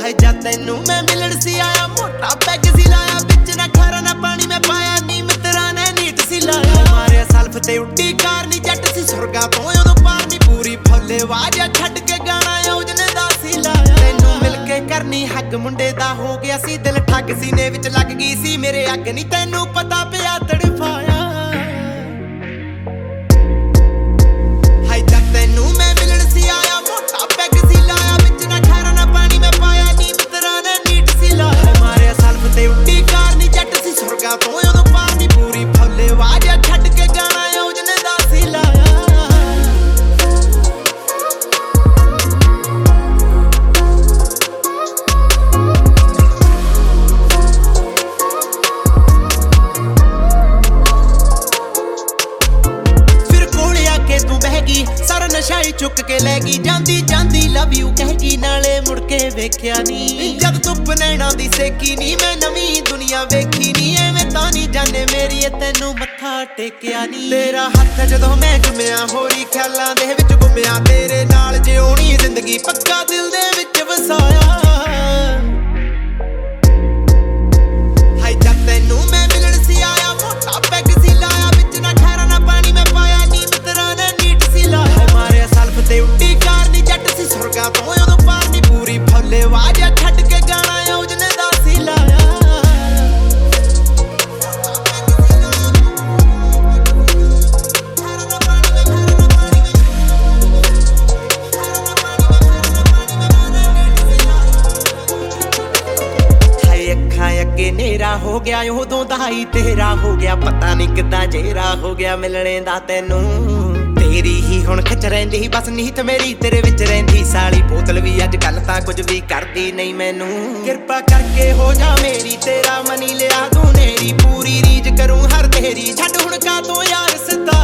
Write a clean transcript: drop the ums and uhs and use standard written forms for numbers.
ਹਾਏ ਜਦ ਤੈਨੂੰ ਮੈਂ ਮਿਲਣ ਸੀ ਆਇਆ ਮੋਟਾ ਪੈਗ ਸੀ ਲਾਇਆ ਵਿੱਚ ਨਾ ਖਾਰਾ ਨਾ ਪਾਣੀ ਮੈਂ ਪਾਇਆ ਨੀ ਮਿੱਤਰਾਂ ਨੇ ਨੀਟ ਸੀ ਲਾਇਆ ਮਾਰਿਆ ਸਲਫ ਤੇ ਉੱਡੀ ਕਾਰ ਨੀ ਜੱਟ ਸੀ ਸੁਰਗਾ ਤੋਂ ਉਦੋਂ ਪਾਰ ਨੀ ਪੂਰੀ ਫੁੱਲੇ ਵਾਜਾ ਛੱਡ ਕੇ ਗਾਣਾ ਯੋਜਨੇ ਦਾ ਸੀ ਲਾਇਆ ਤੈਨੂੰ ਮਿਲ ਕੇ ਕਰਨੀ ਹੱਕ ਮੁੰਡੇ ਦਾ ਹੋ ਗਿਆ ਸੀ ਦਿਲ ਠੱਗ ਸੀਨੇ ਵਿੱਚ ਲੱਗ ਗਈ ਸੀ ਮੇਰੇ ਅੱਗ ਨੀ ਤੈਨੂੰ ਪਤਾ ਪਿਆ ਤੜਫਾਇਆ ਹਾਏ ਜਦ ਤੈਨੂੰ ਮੈਂ ਮਿਲਣ ਸੀ ਆਇਆ ਮੋਟਾ ਪੈਗ ਸੀ ਲਾਇਆ ਵਿੱਚ ਨਾ ਖਾਰਾ ਨਾ ਪਾਣੀ ਮੈਂ ਪਾਇਆ ਨੀ ਮਿੱਤਰਾਂ ਨੇ ਨੀਟ ਸੀ ਲਾਇਆ ਮਾਰਿਆ ਸਲਫ ਤੇ ਉੱਡੀ ਕਾਰ ਨੀ ਜੱਟ ਸੀ ਸੁਰਗਾ ਤੋਂ ਉਦੋਂ ਪਾਰ ਨੀ ਪੂਰੀ ਫੁੱਲੇ ਵਾਜਾ ਛੱਡ ਕੇ ਗਾਣਾ ਯੋਜਨੇ ਦਾ ਸੀ ਲਾਇਆ ਸਾਰਾ ਨਸ਼ਾ ਹੀ ਚੁੱਕ ਕੇ ਲੈ ਗਈ ਜਾਂਦੀ ਜਾਂਦੀ ਲਵ ਯੂ ਕਹਿ ਗਈ ਨਾਲੇ ਮੁੜ ਕੇ ਵੇਖਿਆ ਨੀ ਜਦ ਧੁੱਪ ਨੈਣਾ ਦੀ ਸੇਕੀ ਨੀ ਮੈਂ ਨਵੀਂ ਦੁਨੀਆ ਵੇਖੀ ਨੀ ਐਵੇਂ ਤਾਂ ਨੀ ਜਾਣੇ ਮੇਰੀ ਤੈਨੂੰ ਮੱਥਾ ਟੇਕਿਆ ਨੀ ਤੇਰਾ ਹੱਥ ਜਦੋਂ ਮੈਂ ਚੁੰਮਿਆ ਹੋਰੀ ਖਿਆਲਾਂ ਦੇ ਵਿੱਚ ਗੁੰਮਿਆ ਤੇਰੇ ਨਾਲ ਜਿਉਣੀ ਜ਼ਿੰਦਗੀ ਪੱਕਾ ਦਿਲ ਦੇ ਵਿੱਚ ਵਸਾਇਆ ਹਾਏ ਜਦ ਤੈਨੂੰ ਮੈਂ ਮਿਲਣ ਸੀ ਆਇਆ ਮੋਟਾ ਪੈਗ ਸੀ ਲਾਇਆ ਵਿੱਚ ਨਾ ਖਾਰਾ ਨਾ ਪਾਣੀ ਮੈਂ ਪਾਇਆ ਨੀ ਮਿੱਤਰਾਂ ਨੇ ਨੀਟ ਸੀ ਲਾਇਆ ਮਾਰਿਆ ਸਲਫ ਤੇ ਉੱਡੀ ਕਾਰ ਨੀ ਜੱਟ ਸੀ ਸੁਰਗਾ ਤੋਂ ਉਦੋਂ ਪਾਰ ਨੀ ਪੂਰੀ ਫੁੱਲੇ ਵਾਜਾ ਛੱਡ ਕੇ ਗਾਣਾ ਯੋਜਨੇ ਦਾ ਸੀ ਲਾਇਆ ਅੱਗੇ ਨੇਰਾ ਹੋ ਗਿਆ ਉਦੋਂ ਦਾ ਹੀ ਤੇਰਾ ਹੋ ਗਿਆ ਪਤਾ ਨੀ ਕਿੱਦਾਂ ਜੇਰਾ ਹੋ ਗਿਆ ਮਿਲਣੇ ਦਾ ਤੈਨੂੰ ਤੇਰੀ ਹੀ ਹੁਣ ਖਿੱਚ ਰਹਿੰਦੀ ਬਸ ਨੀਤ ਮੇਰੀ ਤੇਰੇ ਵਿੱਚ ਰਹਿੰਦੀ ਸਾਲੀ ਬੋਤਲ ਵੀ ਅੱਜ ਕੱਲ ਤਾਂ ਕੁਝ ਵੀ ਕਰਦੀ ਨਹੀਂ ਮੈਨੂੰ ਕਿਰਪਾ ਕਰਕੇ ਹੋ ਜਾ ਮੇਰੀ ਤੇਰਾ ਮਨੀ ਲਿਆ ਤੂੰ ਨੇਰੀ ਪੂਰੀ ਰੀਝ ਕਰੂੰ ਹਰ ਤੇਰੀ ਛੱਡ ਹੁਣ ਕਾ ਤੂੰ ਯਾਰ ਸਿੱਧਾ